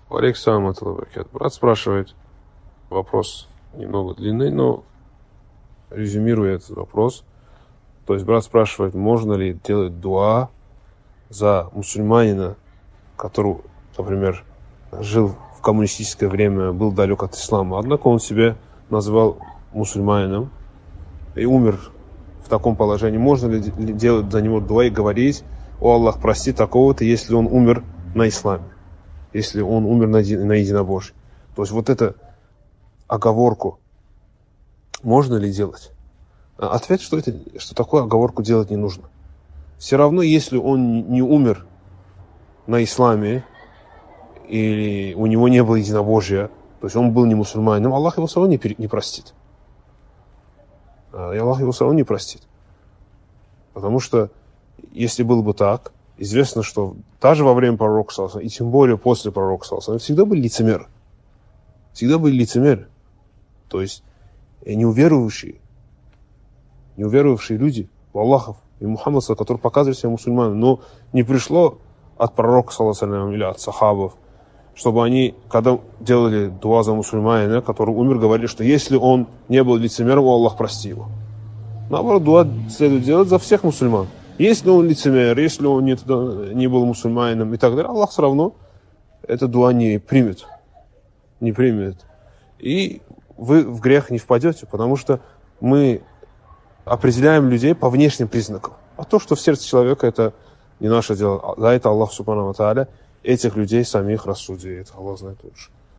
Алейкум ассалам. Брат спрашивает, вопрос немного длинный, но резюмируя этот вопрос. То есть брат спрашивает, можно ли делать дуа за мусульманина, который, например, жил в коммунистическое время, был далек от ислама, однако он себя называл мусульманином и умер в таком положении. Можно ли делать за него дуа и говорить: «О Аллах, прости такого-то, если он умер на исламе, если он умер на единобожии». То есть вот эту оговорку можно ли делать? Ответ, что такую оговорку делать не нужно. Все равно, если он не умер на исламе, или у него не было единобожия, то есть он был не мусульманином, Аллах его все равно не простит. И Аллах его все равно не простит. Потому что, если было бы так, известно, что даже во время пророка саллаллаху алейхи ва саллям, и тем более после пророка саллаллаху алейхи ва саллям, всегда были лицемеры. Всегда были лицемеры. То есть неуверовавшие люди в Аллаха и Мухаммада, которые показывали себя мусульманами, но не пришло от пророка саллаллаху алейхи ва саллям или от сахабов, чтобы они, когда делали дуа за мусульманина, который умер, говорили, что если он не был лицемером, Аллах прости его. Наоборот, дуа следует делать за всех мусульман. Если он лицемер, если он не был мусульманином и так далее, Аллах все равно это дуа не примет. Не примет. И вы в грех не впадете, потому что мы определяем людей по внешним признакам. А то, что в сердце человека, это не наше дело. За это Аллах субхану ва тааля этих людей самих рассудит. Аллах знает лучше.